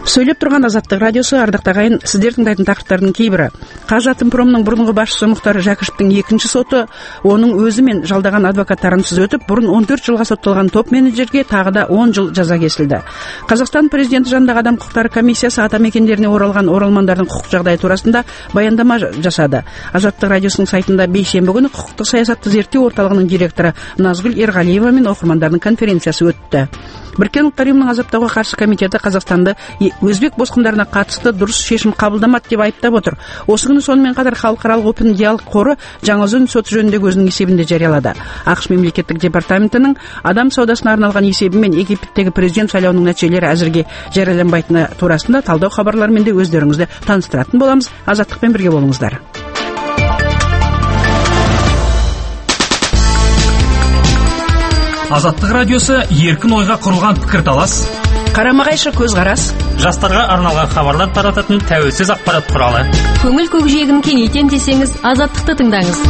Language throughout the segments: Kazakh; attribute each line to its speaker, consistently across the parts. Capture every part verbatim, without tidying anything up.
Speaker 1: Сөйлеп тұрған Азаттық радиосы, ардақты ағайын, сіздер тыңдайтын тақырыптардың кейбірі. Қазатомпромның бұрынғы басшысы Мұхтар Жәкішевтің екінші соты, оның өзі мен жалдаған адвокаттарынсыз өтіп, бұрын он төрт жылға сотталған топ менеджерге тағы да он жыл жаза кесілді. Қазақстан президенті жанындағы адам құқықтары комиссиясы атамекендеріне оралған оралмандардың құқық жағдайы турасында баяндама жасады. Азаттық радиосының сайтында бейсенбі күні құқықтық саясатты зерттеу орталығының директоры Назгүл Ерғалиева мен оқырмандардың конференциясы өтті. Біріккен ұлттар ұйымының азаптауға қарсы комитеті Қазақстанды өзбек босқындарына қатысты дұрыс шешім қабылдамады деп айыптап отыр. Осы күні сонымен қатар халықаралық Open Dialog қоры Жаңаөзен соты жөніндегі өзінің есебінде жариялады. ақш мемлекеттік департаментінің адам саудасына арналған есебі мен Египеттегі президент сайлауының нәтижелері әзірге жарияланбайтыны турасында талдау хабарларымен де өздеріңізді таныстыратын боламыз. Азаттықпен бірге болыңыздар.
Speaker 2: Азаттық радиосы еркін ойға құрылған пікірталас,
Speaker 1: қарама-қайшы көзқарас,
Speaker 2: жастарға арналған хабарлар тарататын тәуелсіз ақпарат құралы.
Speaker 3: Көңіл көкжиегін кеңейтем десеңіз, Азаттықты тыңдаңыз.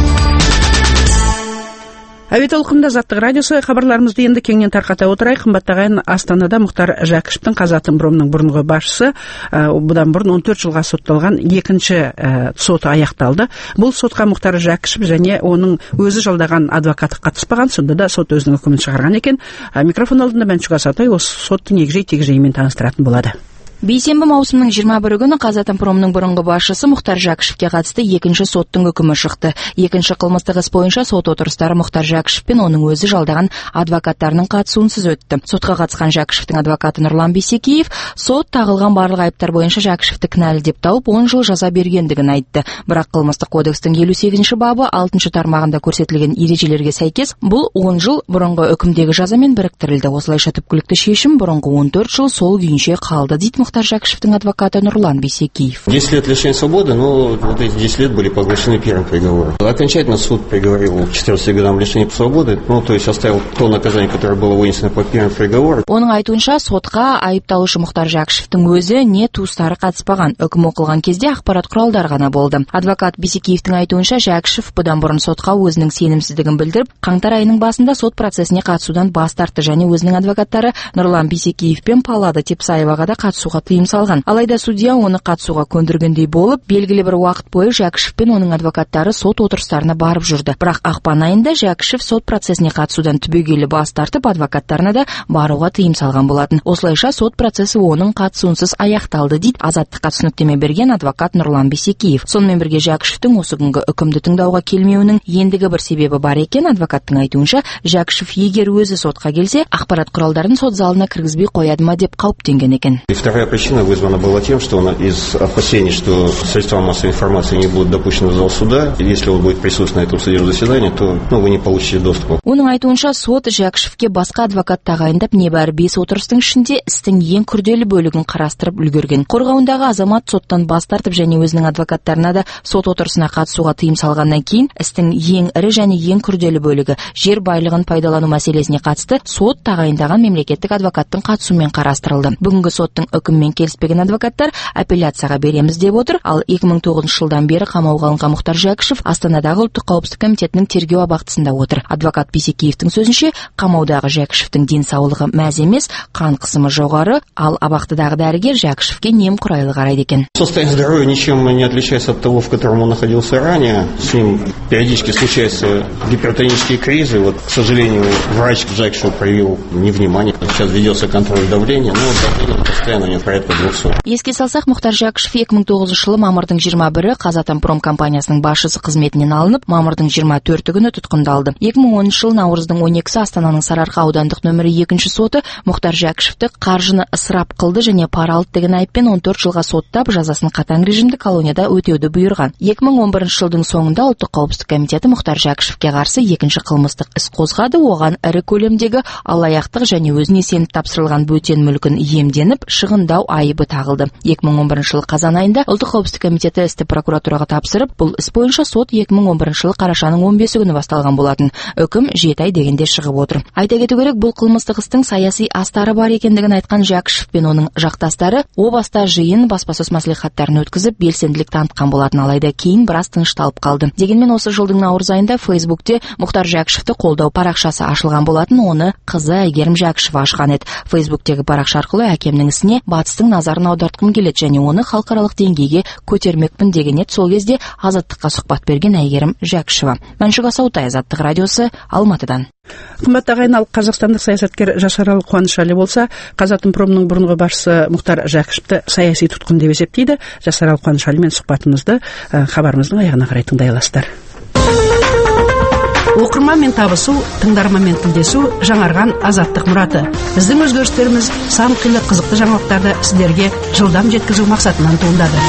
Speaker 1: Әуе толқынында Азаттық радиосы, хабарларымызды енді кеңінен тарқата отырайық. Қымбатты ағайын, Астанада Мұхтар Жәкішевтің Қазатомпромның бұрынғы басшысы, бұдан бұрын он төрт жылға сотталған екінші соты аяқталды. Бұл сотқа Мұхтар Жәкішев және оның өзі жалдаған адвокаты қатыспаған, сонда да сот өзінің үкімін шығарған екен. Микрофон алдында Мәншүк Асатай осы соттың егжей-тегжейімен таныстыратын болады.
Speaker 3: Бейсенбі маусымның жиырма бірі күні Қазатомпромның бұрынғы басшысы Мұхтар Жәкішевке қатысты екінші соттың үкімі шықты. Екінші қылмыстық іс бойынша сот отырыстары Мұхтар Жәкішев пен оның өзі жалдаған адвокаттарының қатысуынсыз өтті. Сотқа қатысқан Жәкішевтің адвокаты Нұрлан Бейсекеев сот тағылған барлық айыптар бойынша Жәкішевті кінәлі деп тауып он жыл жаза бергендігін айтты. Бірақ қылмыстық кодекстің елу сегізінші бабы алтыншы тармағында көрсетілген ережелерге сәйкес бұл он жыл бұрынғы үкімдегі жазамен біріктірілді. Осылайша түпкілікті шешім бұрынғы он төрт жыл сол күйінше қалды дейді Мұхтар Жәкішевтің адвокаты Нұрлан Бейсекеев.
Speaker 4: десять лет лишения свободы, но вот эти десять лет были поглощены первым приговором. Окончательно суд приговорил к четырнадцати годам лишения свободы, ну, то есть оставил то наказание, которое было вынесено по первому приговору.
Speaker 3: Оның айтуынша сотқа айыпталушы Мұхтар Жәкішевтің өзі не туыстары қатыспаған. Үкім оқылған кезде ақпарат құралдар ғана болды. Адвокат Бейсекеевтің айтуынша Жәкішев бұдан бұрын сотқа өзінің сенімсіздігін білдіріп, қаңтар айының басында сот процесіне қатысудан бас тартты және өзінің адвокаттары Нұрлан Бейсекеев пен Паллада Тепсаеваға да қатысуға тыйым салған. Алайда судья оны қатысуға көндіргендей болып, белгілі бір уақыт бойы Жәкішев пен оның адвокаттары сот отырыстарына барып жүрді. Бірақ ақпан айында Жәкішев сот процесіне қатысудан түбегейлі бас тартып, адвокаттарына да баруға тыйым салған болатын. Осылайша сот процесі оның қатысуынсыз аяқталды дейді Азаттыққа түсініктеме берген адвокат Нұрлан Бейсекеев. Сонымен бірге Жәкішевтің осы күнгі үкімді тыңдауға келмеуінің ендігі бір себебі бар екен. Адвокаттың айтуынша, Жәкішев егер өзі сотқа келсе, ақпарат құралдарын сот залына кіргізбей қояды ма деп қауіптенген екен.
Speaker 4: Причина вызвана была тем, что он из опасений, что средства массовой информации не будут допущены в зал суда, и если он будет присутствовать на этом судебном заседании, то ну, вы не получите доступа.
Speaker 3: Оның айтуынша сот Жәкішевке басқа адвокат тағайындап небәрі бес отырыстың ішінде істің ең күрделі бөлігін қарастырып үлгерген. Қорғауындағы азамат соттан бас тартып және өзінің адвокаттарына да сот отырысына қатысуға тыйым салғаннан кейін істің ең ірі және ең күрделі бөлігі жер байлығын пайдалану мәселесіне қатысты сот тағайындаған мемлекеттік адвокаттың қатысуымен қарастырылды. Бүгінгі соттың үкіммен келіспеген адвокаттар апелляцияға береміз деп отыр. Ал екі мың тоғызыншы жылдан бері қамауға алынған Мұхтар Жәкішев Астанадағы ұлттық қауіпсіздік комитетінің тергеу абақтысында отыр. Адвокат Бейсекеевтің сөзінше, қамаудағы Жәкішевтің денсаулығы мәз емес, қан қысымы жоғары, ал абақтыдағы дәрігер Жәкішевке немқұрайлы қарайды екен.
Speaker 4: Состояние здоровья ничем не отличается от того, в котором он находился ранее. С ним периодически случаются гипертонические кризы. Вот, к сожалению, врач к Жәкішеву проявил невнимание. Сейчас ведется контроль давления, но давление постоянно не порядка двухсот.
Speaker 3: Еске салсақ, Мұхтар Жәкішев екі мың тоғызыншы жылы мамырдың жиырма бірі Қазатомпром компаниясының басшысы қызметінен алынып, мамырдың жиырма төрті күні тұтқындалды. екі мың оныншы жылы наурыздың он екісі Астананың Сарыарқа аудандық нөмірі екінші соты Мұхтар Жәкішевті қаржыны ысырап қылды және пара алды деген айыппен он төрт жылға соттап, жазасын қатаң режимді колонияда өтеуді бұйырған. екі мың он бірінші жылдың соңында ұлттық қауіпсіздік комитеті Мұхтар Жәкішевке қарсы екінші қылмыстық іс қозғады. Оған ірі көлемдегі алаяқтық және өзіне сеніп тапсырылған бөтен мүлкін иемденіп, шығындау айыбы тағылды. екі мың он бірінші жылы қазан айында ұлттық қауіпсіздік комитеті істі прокуратураға тапсырып, бұл іс бойынша сот екі мың он бірінші жылы қарашаның он бесі күні басталған болатын. Үкім жеті ай дегенде шығып отыр. Айта кету керек, бұл қылмыстық істің саяси астары бар екендігін айтқан Жәкішев пен оның жақтастары о баста жиын баспасөз мәслихаттарын өткізіп, белсенділік танытқан болатын, алайда кейін біраз тынышталып қалды. Дегенмен осы жылдың наурыз айында Фейсбукте Мұхтар Жәкішевті қолдау парақшасы ашылған болатын, оны қызы Әйгерім Жәкішева ашқан еді. Фейсбуктегі парақша арқылы әкемнің ісіне батыстың назарын аудартқым келеді және оны халықаралық деңгейге көтермекпін деген еді сол кезде Азаттыққа сұхбат берген Әйгерім Жәкішева. Мәншүк Асаутай, Азаттық радиосы, Алматыдан.
Speaker 1: Қымбатты ағайын, ал қазақстандық саясаткер Жасаралы Қуанышәлі болса, Қазатомпромның бұрынғы басшысы Мұхтар Жәкішевті саяси тұтқын деп есептейді. Жасаралы Қуанышәлімен сұхбатымызды хабарымыздың аяғына қарай тыңдай аласыздар. Оқырманмен табысу, тыңдарманмен тілдесу жаңарған азаттық мұраты. Біздің өзгерістеріміз сан қилы қызықты жаңалықтарды сіздерге жылдам жеткізу мақсатынан туындады.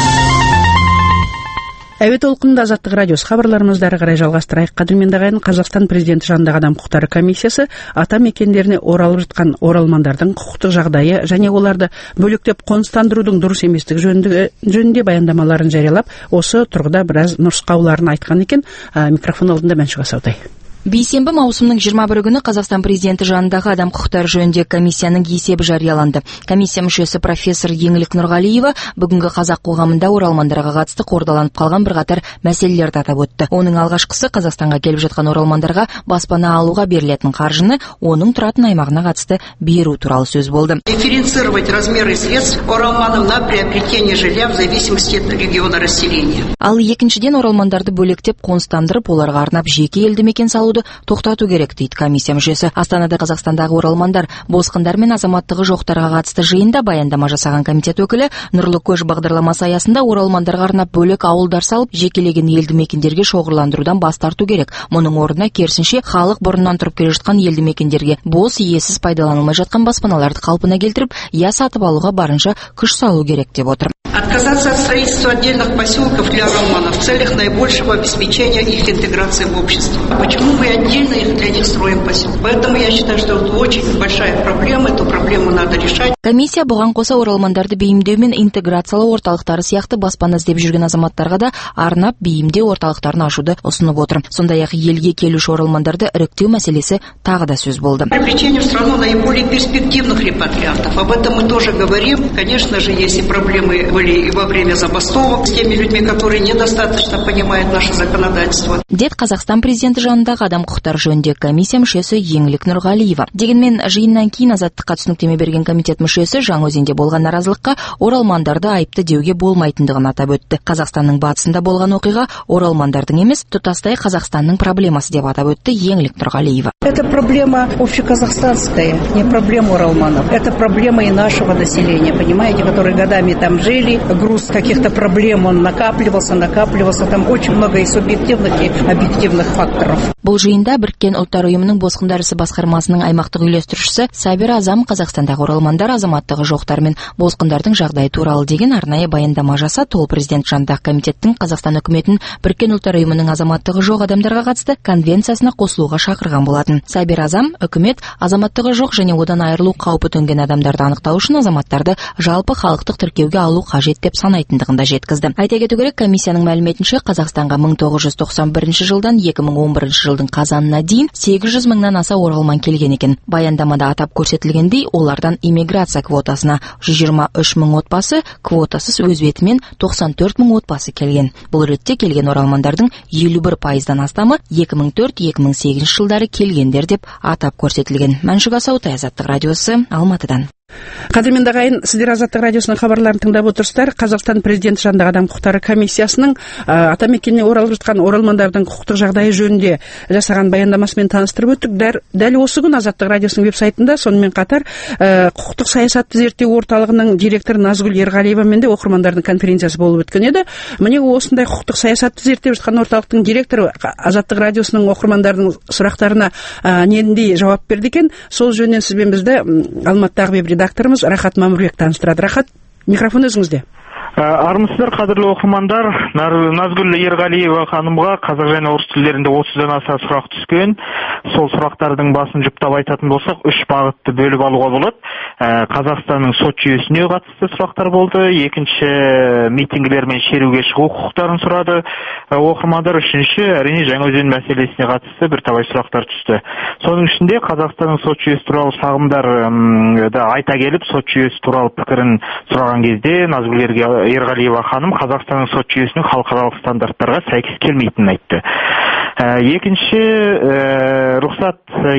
Speaker 1: Әуе толқынында Азаттық радиосы хабарларымызды ары қарай жалғастырайық. Қадірменді ағайын, Қазақстан президенті жанындағы адам құқықтары комиссиясы ата мекендеріне оралып жатқан оралмандардың құқықтық жағдайы және оларды бөлектеп қоныстандырудың дұрыс еместігі жөнінде, жөнінде баяндамаларын жариялап, осы тұрғыда біраз нұсқауларын айтқан екен. Микрофон алдында Мәншүк Асаутай.
Speaker 3: Бейсенбі маусымның жиырма бірі күні Қазақстан президенті жанындағы адам құқықтары жөніндегі комиссияның есебі жарияланды. Комиссия мүшесі профессор Еңлік Нұрғалиева бүгінгі қазақ қоғамында оралмандарға қатысты қордаланып қалған бірқатар мәселелерді атап өтті. Оның алғашқысы Қазақстанға келіп жатқан оралмандарға баспана алуға берілетін қаржыны оның тұратын аймағына қатысты беру туралы сөз болды.
Speaker 5: Дифференцировать размеры средств оралманам на приобретение жилья в зависимости от региона расселения.
Speaker 3: Ал екіншіден оралмандарды бөлектеп қоныстандырып, оларға арнап жеке елді мекен салу тоқтату керек дейді комиссия мүшесі. Астанада Қазақстандағы оралмандар, босқындар мен азаматтығы жоқтарға қатысты жиында баяндама жасаған комитет өкілі Нұрлы көш бағдарламасы аясында оралмандарға арнап бөлек ауылдар салып, жекелеген елді мекендерге шоғырландырудан бас тарту керек. Мұның орнына керісінше халық бұрыннан тұрып келе жатқан елді мекендерге бос, иесіз пайдаланылмай жатқан баспаналарды қалпына келтіріп, я сатып алуға барынша күш салу керек деп отыр.
Speaker 5: Отказаться от строительства отдельных поселков для оралманов в целях наибольшего обеспечения их интеграции в общество. Почему мы отдельно их для них строим поселки? Поэтому я считаю, что это очень большая проблема, эту проблему надо решать.
Speaker 3: Комиссия бұған қоса оралмандарды бейімдеу мен интеграциялау орталықтары сияқты баспана іздеп жүрген азаматтарға да арнап бейімдеу орталықтарын ашуды ұсынып отыр. Сондай-ақ елге келуші оралмандарды іріктеу мәселесі тағы да сөз болды.
Speaker 5: Привлечение в страну наиболее перспективных репатриантов. Об этом мы тоже говорим. Конечно же, есть и проблемы были и во время забастовок с теми людьми, которые недостаточно понимают наше законодательство.
Speaker 3: Дед Қазақстан президенті жанындағы адам құқықтары жөніндегі комиссия мүшесі Еңлік Нұрғалиева. Дегенмен жиыннан кейін Азаттыққа түсініктеме берген комитет мүшесі Жаңаөзенде болған наразылыққа оралмандарды айыпты деуге болмайтындығын атап өтті. Қазақстанның батысында болған оқиға оралмандардың емес, тұтастай Қазақстанның проблемасы деп атап өтті Еңлік Нұрғалиева.
Speaker 6: Это проблема общеказахстанская, не проблема оралманов. Это проблема и нашего населения, понимаете, которые годами там жили. Груз каких-то проблем он накапливался, накапливался. Там очень много и субъективных, и объективных факторов.
Speaker 3: Бұл жиында Біріккен ұлттар ұйымының босқындар ісі басқармасының аймақтық үйлестірушісі Сабир Азам Қазақстандағы оралмандар, азаматтығы жоқтар мен босқындардың жағдайы туралы деген арнайы баяндама жасады. Ол президент жанындағы комитеттің Қазақстан үкіметін Біріккен ұлттар ұйымының азаматтығы жоқ адамдарға қатысты конвенциясына қосылуға шақырған болатын. Сабир Азам үкімет азаматтығы жоқ және одан айырылу қаупі төнген адамдарды анықтау үшін азаматтарды жалпы халықтық тіркеуге алу қажет деп санайтындығын да жеткізді. Айта кету керек, комиссияның мәліметінше Қазақстанға мың тоғыз жүз тоқсан бірінші жылдан екі мың он бірінші жылдың қазанына дейін сегіз жүз мыңнан аса оралман келген екен. Баяндамада атап көрсетілгендей, олардан иммиграция квотасына жүз жиырма үш мың отбасы, квотасыз өз бетімен тоқсан төрт мың отбасы келген. Бұл ретте келген оралмандардың елу бір пайыздан астамы екі мың төрт екі мың сегізінші жылдары келгендер деп атап көрсетілген. Мәншүк Асаутай, Азаттық радиосы, Алматыдан.
Speaker 1: Қадірменді ағайын, сіздер Азаттық радиосының хабарларын тыңдап отырсыздар. Қазақстан президенті жанындағы адам құқықтары комиссиясының атамекеніне оралып жатқан оралмандардың құқықтық жағдайы жөнінде жасаған баяндамасымен таныстырып өттік. Дәл осы күн Азаттық радиосының веб-сайтында сонымен қатар құқықтық саясатты зерттеу орталығының директоры Назгүл Ерғалиевамен де оқырмандардың конференциясы болып өткен еді. Міне осындай құқықтық саясатты зерттеп жатқан орталықтың директоры Азаттық радиосының оқырмандардың сұрақтарына нендей жауап берді екен. Сол жөнінен сізбен бізді Алматыдағы редакторымыз Рахат Мамырбек таныстырады. Рахат, микрофон өзіңізде.
Speaker 7: Армысыздар, қадірлі оқырмандар. Назгүл Ерғалиева ханымға қазақ және орыс тілдерінде отыздан аса сұрақ түскен. Сол сұрақтардың басын жұптап айтатын болсақ, үш бағытты бөліп алуға болады. Қазақстанның сот жүйесіне қатысты сұрақтар болды. Екінші, митингілер мен шеруге шығу құқықтарын сұрады оқырмандар. Үшінші, әрине Жаңаөзен мәселесіне қатысты бір талай сұрақтар түсті. Соның ішінде Қазақстанның сот жүйесі туралы шағымдарды айта келіп, сот жүйесі туралы пікірін сұраған кезде Назгүл Ерғалиева ханым Қазақстанның сот жүйесінің халықаралық стандарттарға сәйкес келмейтінін айтты. Екінші, рұқсат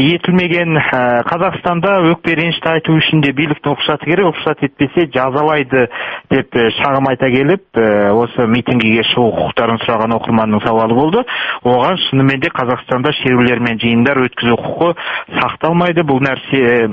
Speaker 7: етілмеген. Қазақстанда өкпе ренішті айту үшін де биліктің рұқсаты керек, рұқсат етпесе жазалайды деп шағым айта келіп, осы митингіге шығу құқықтарын сұраған оқырманның сауалы болды. Оған шынымен де Қазақстанда шерулер мен жиындар өткізу құқы сақталмайды. Бұл нәрсе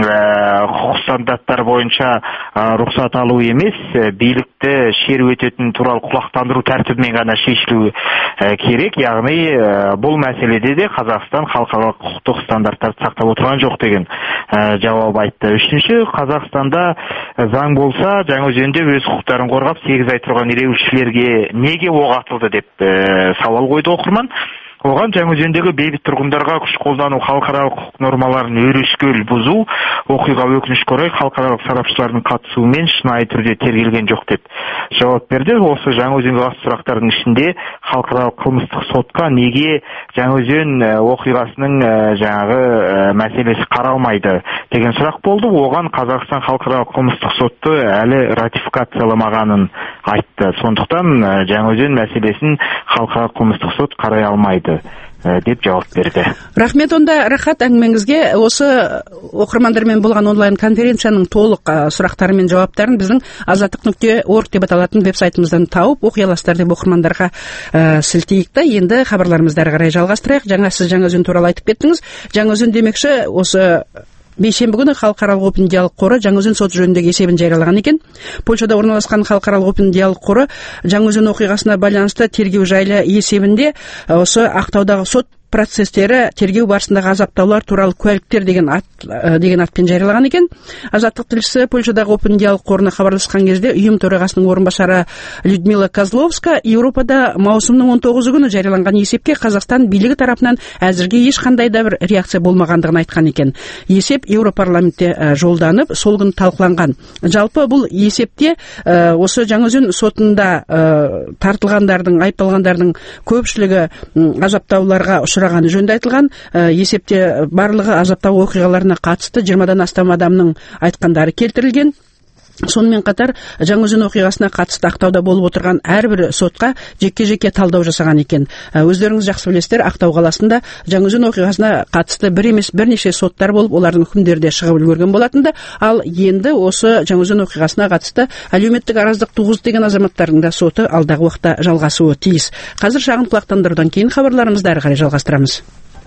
Speaker 7: құқық стандарттары бойынша рұқсат алу емес, билікті шеру өтетін туралы құлақтандыру тәртібімен ғана шешілуі керек. Яғни бұл мәселеде де Қазақстан халықаралық құқықтық стандарттарды сақтап отырған жоқ деген жауап айтты. Үшінші, Қазақстанда заң болса, Жаңаөзенде өз құқықтарын қорғап сегіз ай тұрған ереуілшілерге неге оқ атылды деп сауал қойды оқырман. Оған Жаңаөзендегі бейбіт тұрғындарға күш қолдану халықаралық құқық нормаларын өрескел бұзу, оқиға өкінішке орай халықаралық сарапшылардың қатысуымен шынайы түрде тергелген жоқ деп жауап берді. Осы Жаңаөзенге қатысты сұрақтардың ішінде халықаралық қылмыстық сотқа неге Жаңаөзен оқиғасының жаңағы мәселесі қаралмайды деген сұрақ болды. Оған Қазақстан халықаралық қылмыстық сотты әлі ратификацияламағанын айтты. Сондықтан Жаңаөзен мәселесін халықаралық қылмыстық сот қарай алмайды деп жауап берді.
Speaker 1: Рахмет. Онда рахат әңгімеңізге. Осы оқырмандармен болған онлайн конференцияның толық сұрақтары мен жауаптарын біздің азаттық нүкте орг деп аталатын веб-сайтымыздан тауып оқи аласыздар деп оқырмандарға ә, сілтейік та. Енді хабарларымызды ары қарай жалғастырайық. Жаңа сіз Жаңаөзен туралы айтып кеттіңіз. Жаңаөзен демекші осы бейсенбі күні халықаралық опен диалог қоры Жаңаөзен сот жөніндегі есебін жариялаған екен. Польшада орналасқан халықаралық опен диалог қоры Жаңаөзен оқиғасына байланысты тергеу жайлы есебінде осы Ақтаудағы сот процестері тергеу барысындағы азаптаулар туралы куәліктер деген ат деген атпен жариялаған екен. Азаттық тілшісі Польшадағы опен диалог қорына хабарласқан кезде ұйым төрағасының орынбасары Людмила Козловска Еуропада маусымның он тоғызы күні жарияланған есепке Қазақстан билігі тарапынан әзірге ешқандай да бір реакция болмағандығын айтқан екен. Есеп Еуропарламентте жолданып, сол күні талқыланған. Жалпы бұл есепте осы Жаңаөзен сотында тартылғандардың, айыпталғандардың көпшілігі азаптауларға ұшырағаны жөнінде айтылған. Есепте барлығы азаптау оқиғаларына қатысты жиырмадан астам адамның айтқандары келтірілген. Сонымен қатар Жаңаөзен оқиғасына қатысты Ақтауда болып отырған әрбір сотқа жеке-жеке талдау жасаған екен. Өздеріңіз жақсы білесіздер, Ақтау қаласында Жаңаөзен оқиғасына қатысты бір емес бірнеше соттар болып, олардың үкімдері де шығып үлгерген болатынды. Ал енді осы Жаңаөзен оқиғасына қатысты әлеуметтік араздық туғызды деген азаматтардың да соты алдағы уақытта жалғасуы тиіс. Қазір шағын құлақтандырудан кейін хабарларымызды ары қарай жалғастырамыз.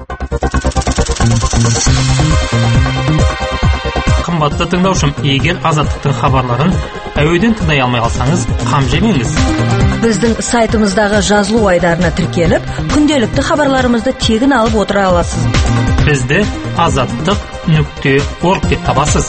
Speaker 2: Қымбатты тыңдаушым, егер азаттықтың хабарларын әуеден тыңдай алмай қалсаңыз, қам жемеңіз.
Speaker 8: Біздің сайтымыздағы жазылу айдарына тіркеліп, күнделікті хабарларымызды тегін алып отыра аласыз.
Speaker 2: Бізді азаттық нүкте орг деп табасыз.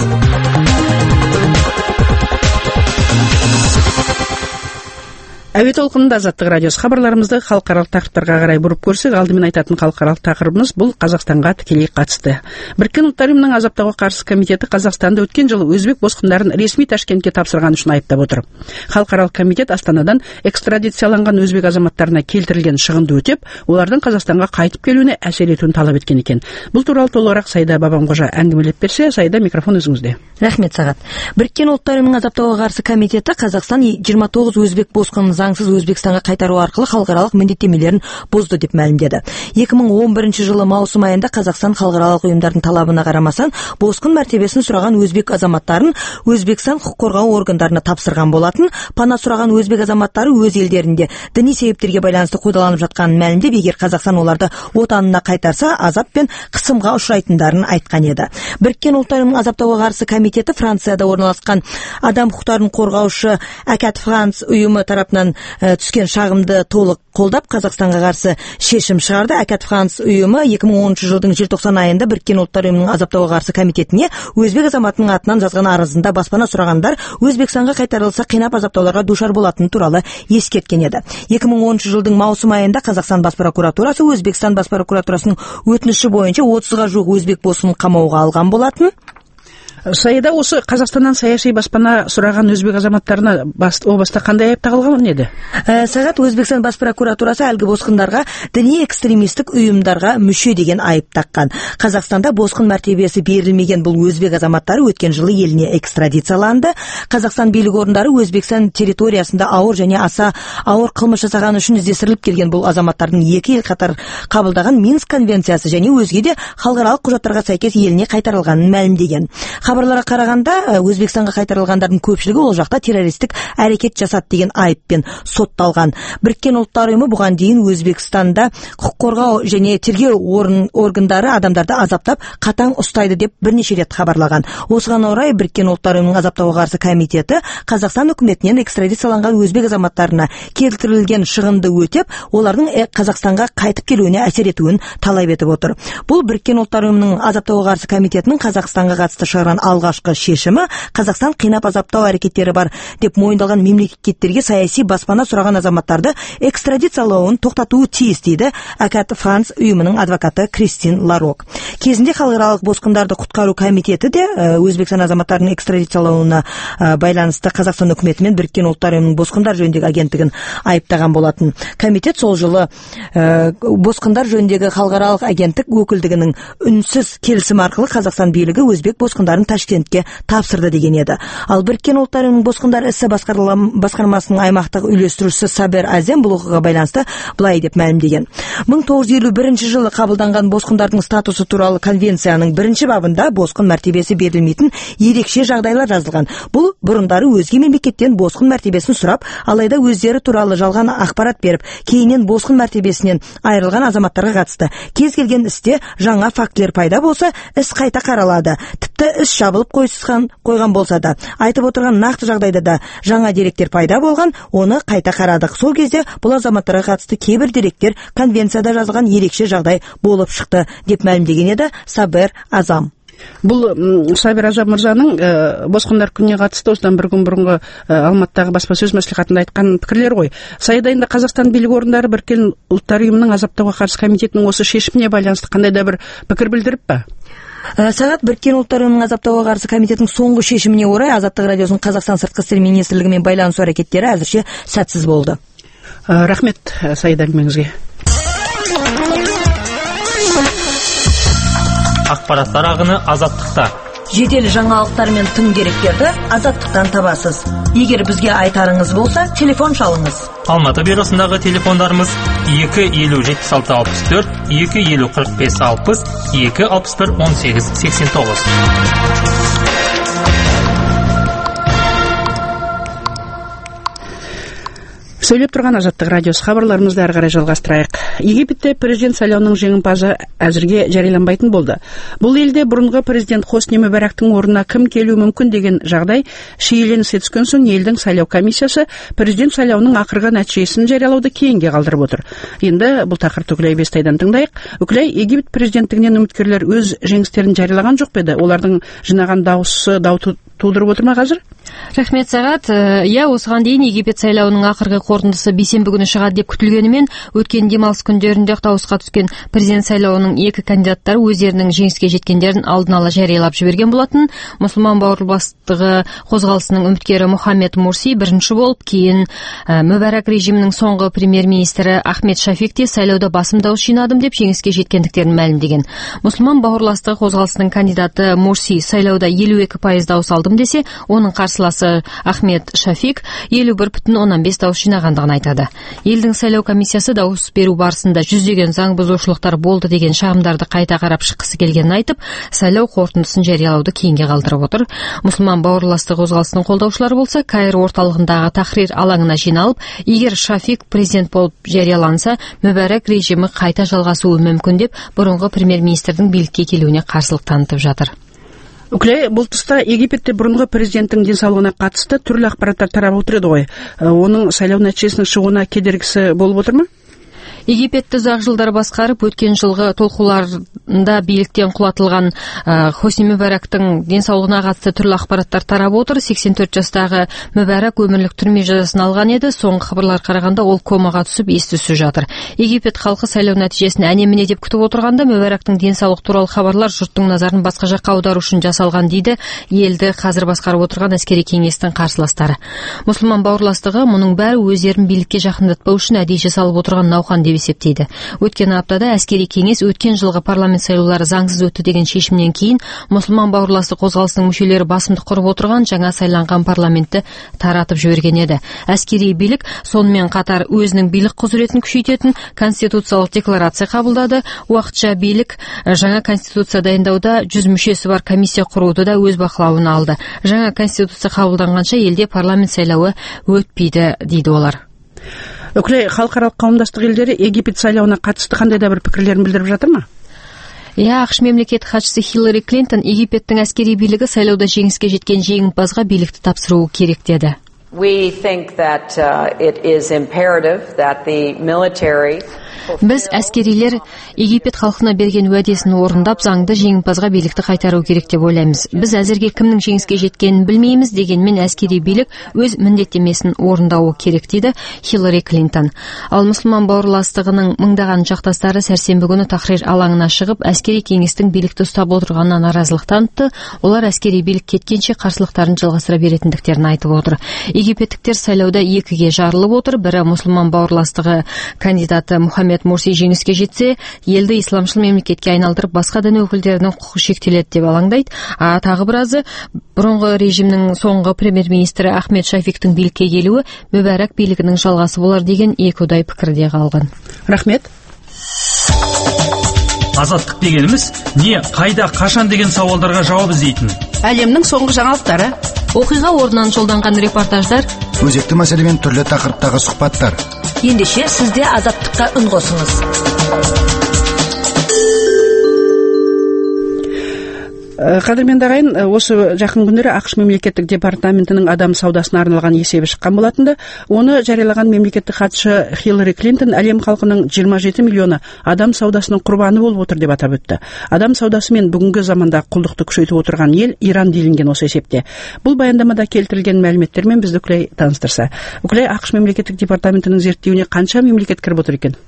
Speaker 1: Әуе толқынында Азаттық радиосы хабарларымызды халықаралық тақырыптарға қарай бұрып көрсек, алдымен айтатын халықаралық тақырыбымыз бұл Қазақстанға тікелей қатысты. Біріккен ұлттар ұйымының азаптауға қарсы комитеті Қазақстанды өткен жылы өзбек босқындарын ресми Ташкентке тапсырған үшін айыптап отыр. Халықаралық комитет Астанадан экстрадицияланған өзбек азаматтарына келтірілген шығынды өтеп, олардың Қазақстанға қайтып келуіне әсер етуін талап еткен екен. Бұл туралы толығырақ Сайда Бабамқожа әңгімелеп берсе. Сайда, микрофон өзіңізде.
Speaker 8: Рахмет сағат. Біріккен ұлттар ұйымының азаптауға қарсы комитеті Қазақстан жиырма тоғыз өзбек босқынын заңсыз Өзбекстанға қайтару арқылы халықаралық міндеттемелерін бұзды деп мәлімдеді. екі мың он бірінші жылы маусым айында Қазақстан халықаралық ұйымдардың талабына қарамастан босқын мәртебесін сұраған өзбек азаматтарын Өзбекстан құқық қорғау органдарына тапсырған болатын. Пана сұраған өзбек азаматтары өз елдерінде діни себептерге байланысты қудаланып жатқанын мәлімдеп, егер Қазақстан оларды отанына қайтарса, азап пен қысымға ұшырайтындарын айтқан еді. Біріккен ұлттар ұйымының азаптауға қарсы комитеті Францияда орналасқан адам құқықтарын қорғаушы Акат Франс ұйымы тарапынан түскен шағымды толық қолдап Қазақстанға қарсы шешім шығарды. Акат Франс ұйымы екі мың оныншы жылдың желтоқсан айында Біріккен ұлттар ұйымының азаптауға қарсы комитетіне өзбек азаматының атынан жазған арызында баспана сұрағандар Өзбекстанға қайтарылса қинап азаптауларға душар болатыны туралы ескерткен еді. екі мың оныншы жылдың маусым айында Қазақстан бас прокуратурасы Өзбекстан бас прокуратурасының өтініші бойынша отызға жуық өзбек босқынын қамауға алған болатын.
Speaker 1: Саида, осы Қазақстаннан саяси баспана сұраған өзбек азаматтарына о баста қандай айып тағылған еді?
Speaker 8: Сағат Өзбекстан бас прокуратурасы әлгі босқындарға діни экстремистік ұйымдарға мүше деген айып таққан. Қазақстанда босқын мәртебесі берілмеген бұл өзбек азаматтары өткен жылы еліне экстрадицияланды. Қазақстан билік орындары Өзбекстан территориясында ауыр және аса ауыр қылмыс жасаған үшін іздестіріліп келген бұл азаматтардың екі ел қатар қабылдаған Минск конвенциясы және өзге де халықаралық құжаттарға сәйкес еліне қайтарылғанын мәлімдеген. Хабарларға қарағанда, Өзбекстанға қайтарылғандардың көпшілігі ол жақта террористік әрекет жасады деген айыппен сотталған. Біріккен ұлттар ұйымы бұған дейін Өзбекстанда құқық қорғау және тергеу органдары адамдарды азаптап қатаң ұстайды деп бірнеше рет хабарлаған. Осыған орай Біріккен ұлттар ұйымының азаптауға қарсы комитеті Қазақстан үкіметінен экстрадицияланған өзбек азаматтарына келтірілген шығынды өтеп, олардың Қазақстанға қайтып келуіне әсер етуін талап етіп отыр. Бұл Біріккен ұлттар ұйымының азаптауға қарсы комитетінің Қазақстанға қатысты шығарған алғашқы шешімі. Қазақстан қинап азаптау әрекеттері бар деп мойындалған мемлекеттерге саяси баспана сұраған азаматтарды экстрадициялауын тоқтатуы тиіс дейді Акат Франс ұйымының адвокаты Кристин Ларок. Кезінде халықаралық босқындарды құтқару комитеті де Өзбекстан азаматтарының экстрадициялауына байланысты Қазақстан үкіметі мен Біріккен ұлттар ұйымының босқындар жөніндегі агенттігін айыптаған болатын. Комитет сол жылы босқындар жөніндегі халықаралық агенттік өкілдігінің үнсіз келісім арқылы Қазақстан билігі өзбек босқындарын Ташкентке тапсырды деген еді. Ал Біріккен ұлттар ұйымының босқындар ісі басқармасының аймақтық үйлестірушісі Сабер Азем бұл оқиғаға байланысты былай деп мәлімдеген. мың тоғыз жүз елу бірінші жылы қабылданған босқындардың статусы туралы конвенцияның бірінші бабында босқын мәртебесі берілмейтін ерекше жағдайлар жазылған. Бұл бұрындары өзге мемлекеттен босқын мәртебесін сұрап, алайда өздері туралы жалған ақпарат беріп, кейіннен босқын мәртебесінен айырылған азаматтарға қатысты. Кез келген істе жаңа фактілер пайда болса, іс қайта қаралады. Тіпті іс жабылып қойысқан қойған болса да, айтып отырған нақты жағдайда да жаңа деректер пайда болған, оны қайта қарадық. Сол кезде бұл азаматтарға қатысты кейбір деректер конвенцияда жазылған ерекше жағдай болып шықты деп мәлімдеген еді Сабер Азам.
Speaker 1: Бұл Сабер Азам мырзаның босқындар күніне қатысты осыдан бір күн бұрынғы Алматыдағы баспасөз мәслихатында айтқан пікірлер ғой. Саида, енді Қазақстан билік орындары Біріккен ұлттар ұйымының азаптауға қарсы комитетінің осы шешіміне байланысты қандай да бір пікір білдіріп па?
Speaker 8: Сағат Біріккен ұлттар ұйымының азаптауға қарсы комитетінің соңғы шешіміне орай Азаттық радиосының Қазақстан сыртқы істер министрлігімен байланысу әрекеттері әзірше сәтсіз болды.
Speaker 1: Рахмет, Саида, әңгімеңізге.
Speaker 2: Ақпараттар ағыны Азаттықта.
Speaker 8: Жедел жаңалықтар мен тың деректерді Азаттықтан табасыз. Егер бізге айтарыңыз болса, телефон шалыңыз.
Speaker 2: Алматы бюросындағы телефондарымыз екі елу жетпіс алты алпыс төрт, екі елу қырық бес алпыс, екі алпыс бір он сегіз сексен тоғыз.
Speaker 1: Сөйлеп тұрған Азаттық радиосы, хабарларымызды ары қарай жалғастырайық. Египетте президент сайлауының жеңімпазы әзірге жарияланбайтын болды. Бұл елде бұрынғы президент Хосни Мүбәрактың орнына кім келуі мүмкін деген жағдай шиеленісе түскен соң елдің сайлау комиссиясы президент сайлауының ақырғы нәтижесін жариялауды кейінге қалдырып отыр. Енді бұл тақырыпты Үкілай Бестайдан тыңдайық. Үкілай, Египет президенттігінен үміткерлер өз жеңістерін жариялаған жоқ па еді? Олардың жинаған дауысы дау тудырып отыр ма қазір?
Speaker 9: Рахмет, Сағат. Иә, осыған дейін Египет сайлауының ақырғы қорытындысы бейсенбі күні шығады деп күтілгенімен, өткен демалыс күндерінде дауысқа түскен президент сайлауының екі кандидаттары өздерінің жеңіске жеткендерін алдын ала жариялап жіберген болатын. Мұсылман бауырластығы қозғалысының үміткері Мухаммед Мурси бірінші болып, кейін Мүбәрак режимінің соңғы премьер-министрі Ахмед Шафик те сайлауда басым дауыс жинадым деп жеңіске жеткендіктерін мәлімдеген. Мұсылман бауырластығы қозғалысының кандидаты Мурси сайлауда елу екі пайыз дауыс алдым десе, оның қарсыласы Ахмед Шафик елу бір бүтін оннан бес дауыс жинағандығын айтады. Елдің сайлау комиссиясы дауыс беру барысында жүздеген заң бұзушылықтар болды деген шағымдарды қайта қарап шыққысы келгенін айтып, сайлау қорытындысын жариялауды кейінге қалдырып отыр. Мұсылман бауырластығы қозғалысының қолдаушылары болса, Каир орталығындағы Тахрир алаңына жиналып, егер Шафик президент болып жарияланса, Мүбәрак режимі қайта жалғасуы мүмкін деп бұрынғы премьер-министрдің билікке келуіне қарсылық танытып жатыр.
Speaker 1: Үкілай, бұл тұста Египетте бұрынғы президенттің денсаулығына қатысты түрлі ақпараттар тарап отырады ғой. Оның сайлау нәтижесінің шығуына кедергісі болып отыр ма?
Speaker 9: Египетті ұзақ жылдар басқарып, өткен жылғы толқулар да биліктен құлатылған Хосни Мүбәрактың денсаулығына қатысты түрлі ақпараттар тарап отыр. сексен төрт жастағы Мүбәрак өмірлік түрме жазасын алған еді. Соңғы хабарлар қарағанда ол комаға түсіп ес-түссіз жатыр. Египет халқы сайлау нәтижесін әне-міне деп күтіп отырғанда Мүбәрактың денсаулық туралы хабарлар жұрттың назарын басқа жаққа аудару үшін жасалған дейді елді қазір басқарып отырған әскери кеңестің қарсыластары. Мұсылман бауырластығы мұның бәрі өздерін билікке жақындатпау үшін әдейі жасалып отырған науқан деп есептейді. Өткен аптада әскери кеңес өткен жылғы парламент сайлаулары заңсыз өтті деген шешімнен кейін мұсылман бауырластық қозғалысының мүшелері басымдық құрып отырған жаңа сайланған парламентті таратып жіберген еді. Әскери билік сонымен қатар өзінің билік құзыретін күшейтетін конституциялық декларация қабылдады. Уақытша билік жаңа конституция дайындауда жүз мүшесі бар комиссия құруды да өз бақылауына алды. Жаңа конституция қабылданғанша елде парламент сайлауы өтпейді дейді олар.
Speaker 1: Өкілі халықаралық қауымдастық елдері Египет сайлауына қатысты қандай да бір пікірлерін білдіріп жатыр ма?
Speaker 9: Иә, ақш мемлекет хатшысы Хиллари Клинтон Египеттің әскери билігі сайлауда жеңіске жеткен жеңімпазға билікті тапсыруы керек деді.
Speaker 10: We think that uh, it is imperative that the military
Speaker 9: Біз әскерилер Египет халқына берген уәдесін орындап, заңды жеңімпазға билікті қайтару керек деп ойлаймыз. Біз әзірге кімнің жеңіске жеткенін білмейміз, дегенмен әскери билік өз міндеттемесін орындауы керек дейді Хиллари Клинтон. Ал мұсылман бауырластығының мыңдаған жақтастары сәрсенбі күні Тахрир алаңына шығып, әскери кеңестің билікті ұстап отырғанына наразылық танытты. Олар әскери билік кеткенше қарсылықтарын жалғастыра беретіндіктерін айтып отыр. Египеттіктер сайлауда екіге жарылып отыр. Бірі мұсылман бауырластығы кандидаты Мұхаммед Мурси жеңіске жетсе, елді исламшыл мемлекетке айналдырып, басқа дін өкілдерінің құқы шектеледі деп алаңдайды. А тағы біразы бұрынғы режимнің соңғы премьер-министрі Ахмед Шафиктің билікке келуі Мүбәрак билігінің жалғасы болар деген екіұдай пікірде қалған.
Speaker 1: Рахмет.
Speaker 11: Азаттық дегеніміз не, қайда, қашан деген сауалдарға жауап іздейтін.
Speaker 1: Әлемнің соңғы жаңалықтары,
Speaker 9: оқиға орнынан жолданған репортаждар,
Speaker 12: өзекті мәселемен түрлі тақырыптағы сұхбаттар.
Speaker 8: Ендеше сізде азаттыққа үн қосыңыз.
Speaker 1: Қадірменді ағайын, осы жақын күндері ақш мемлекеттік департаментінің адам саудасына арналған есебі шыққан болатынды. Оны жариялаған мемлекеттік хатшы Хиллари Клинтон әлем халқының жиырма жеті миллионы адам саудасының құрбаны болып отыр деп атап өтті. Адам саудасымен бүгінгі заманда құлдықты күшейтіп отырған ел Иран делінген осы есепте. Бұл баяндамада келтірілген мәліметтермен бізді Үкілей таныстырса. Үкілей, ақш мемлекеттік департаментінің зерттеуіне қанша мемлекет кіріп отыр екен?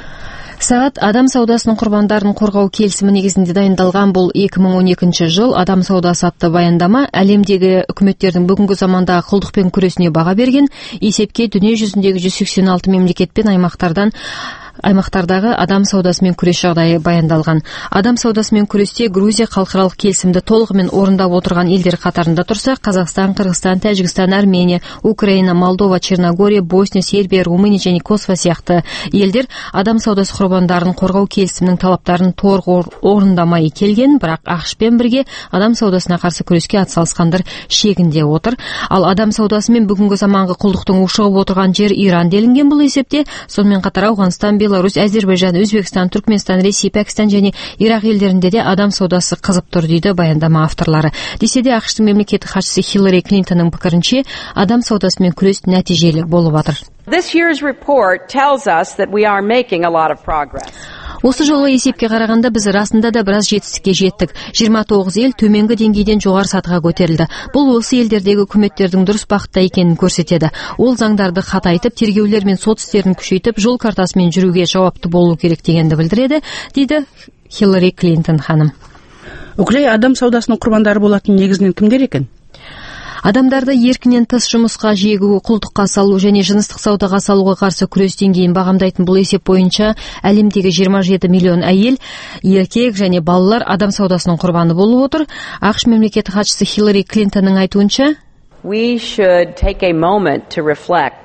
Speaker 9: Сағат адам саудасының құрбандарын қорғау келісімі негізінде дайындалған бұл екі мың он екінші жыл адам саудасы атты баяндама әлемдегі үкіметтердің бүгінгі замандағы құлдықпен күресіне баға берген. Есепке дүние жүзіндегі жүз сексен алты мемлекет пен аймақтардан аймақтардағы адам саудасымен күрес жағдайы баяндалған. Адам саудасымен күресте Грузия халықаралық келісімді толығымен орындап отырған елдер қатарында тұрса, Қазақстан, Қырғызстан, Тәжікстан, Армения, Украина, Молдова, Черногория, Босния, Сербия, Румыния және Косово сияқты елдер адам саудасы құрбандарын қорғау келісімінің талаптарын толық орындамай келген, бірақ ақшпен бірге адам саудасына қарсы күреске атсалысқандар шегінде отыр. Ал адам саудасымен бүгінгі заманғы құлдықтың ушығып отырған жер Иран делінген бұл есепте. Сонымен қатар Ауғанстан, Беларусь, Әзербайжан, Өзбекстан, Түркменстан, Ресей, Пәкістан және Ирақ елдерінде де адам саудасы қызып тұр дейді баяндама авторлары. Десе де ақштың мемлекеттік хатшысы Хиллари Клинтонның пікірінше адам саудасымен күрес нәтижелі болып жатыр.
Speaker 10: This year's report tells us that we are making a lot of progress.
Speaker 9: Осы жолы есепке қарағанда біз расында да біраз жетістікке жеттік. жиырма тоғыз ел төменгі деңгейден жоғары сатыға көтерілді. Бұл осы елдердегі үкіметтердің дұрыс бағытта екенін көрсетеді. Ол заңдарды қатайтып, тергеулер мен сот істерін күшейтіп, жол картасымен жүруге жауапты болу керек дегенді білдіреді, дейді Хиллари Клинтон ханым.
Speaker 1: Үкілей, адам саудасының құрбандары болатын негізінен кімдер екен?
Speaker 9: Адамдарды еркінен тыс жұмысқа жегу, құлдыққа салу және жыныстық саудаға салуға қарсы күрес деңгейін бағамдайтын бұл есеп бойынша әлемдегі жиырма жеті миллион әйел, еркек және балалар адам саудасының құрбаны болып отыр. ақш мемлекеттік хатшысы Хиллари Клинтонның айтуынша,
Speaker 10: We should take a moment to reflect.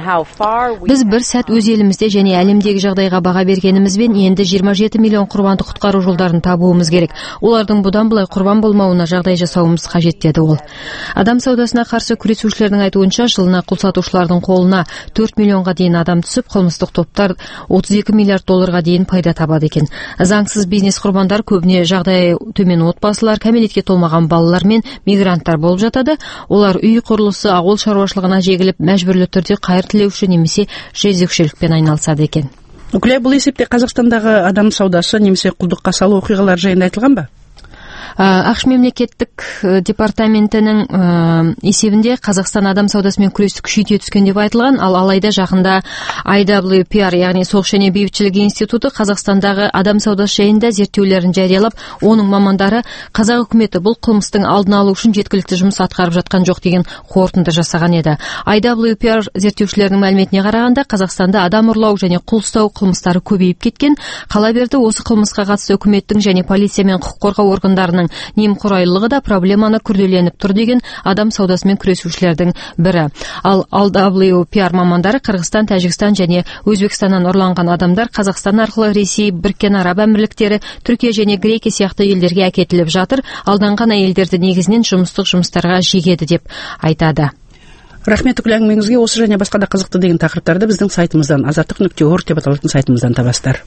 Speaker 9: Біз бір сәт өз елімізде және әлемдегі жағдайға баға бергенімізбен енді жиырма жеті миллион құрбанды құтқару жолдарын табуымыз керек. Олардың бұдан былай құрбан болмауына жағдай жасауымыз қажет деді ол. Адам саудасына қарсы күресушілердің айтуынша, жылына құл сатушылардың қолына төрт миллионға дейін адам түсіп, қылмыстық топтар отыз екі миллиард долларға дейін пайда табады екен. Заңсыз бизнес құрбандар көбіне жағдайы төмен отбасылар, кәмелетке толмаған балалар мен мигранттар болып жатады. Олар үй құрылысы, ауыл шаруашылығына жегіліп, мәжбүрлі түрде қайыр тілеуші немесе жезөкшелікпен айналысады екен.
Speaker 1: Үкілай, бұл есепте Қазақстандағы адам саудасы немесе құлдыққа салу оқиғалары жайында айтылған ба?
Speaker 9: ақш мемлекеттік департаментінің есебінде Қазақстан адам саудасымен күресті күшейте түскен деп айтылған, ал алайда жақында ай дабл ю пи ар, яғни соғыс және бейбітшілік институты Қазақстандағы адам саудасы жайында зерттеулерін жариялап, оның мамандары қазақ үкіметі бұл қылмыстың алдын алу үшін жеткілікті жұмыс атқарып жатқан жоқ деген қорытынды жасаған еді. ай дабл ю пи ар зерттеушілерінің мәліметіне қарағанда, Қазақстанда адам ұрлау және құл ұстау қылмыстары көбейіп кеткен. Қала берді осы қылмысқа қатысты үкіметтің және полиция мен құқық қорғау органдарының немқұрайлылығы да проблеманы күрделеніп тұр деген адам саудасымен күресушілердің бірі. Ал ай дабл ю пи ар мамандары Қырғызстан, Тәжікстан және Өзбекстаннан ұрланған адамдар Қазақстан арқылы Ресей, Біріккен Араб Әмірліктері, Түркия және Грекия сияқты елдерге әкетіліп жатыр. Алданған әйелдерді негізінен жұмыстық жұмыстарға жегеді деп айтады.
Speaker 1: Рахмет Үкілай, әңгімеңізге. Осы және басқа да қызықты деген тақырыптарды біздің сайтымыздан, азаттық нүкте орг деп аталатын сайтымыздан табасыздар.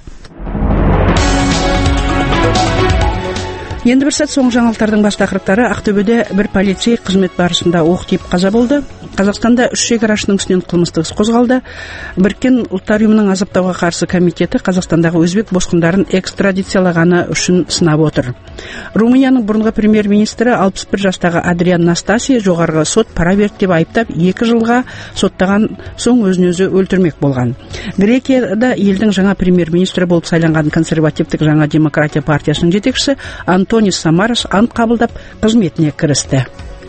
Speaker 1: Енді бір сәт соңғы жаңалықтардың бас тақырыптары. Ақтөбеде бір полицей қызмет барысында оқ тиіп қаза болды. Қазақстанда үш шекарашының үстінен қылмыстық іс қозғалды. Біріккен ұлттар ұйымының азаптауға қарсы комитеті Қазақстандағы өзбек босқындарын экстрадициялағаны үшін сынап отыр. Румынияның бұрынғы премьер-министрі алпыс бір жастағы Адриан Настаси жоғарғы сот пара берді деп айыптап екі жылға соттаған соң өзін өзі өлтірмек болған. Грекияда елдің жаңа премьер-министрі болып сайланған консервативтік жаңа демократия партиясының жетекшісі Антонис Самарас ант қабылдап қызметіне кірісті.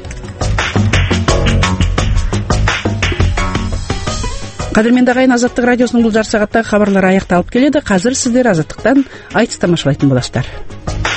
Speaker 1: Қадірменді ағайын, Азаттық радиосының бұл жарты сағаттағы хабарлары аяқталып келеді. Қазір сіздер Азаттықтан айтыс тамашалайтын боласыздар.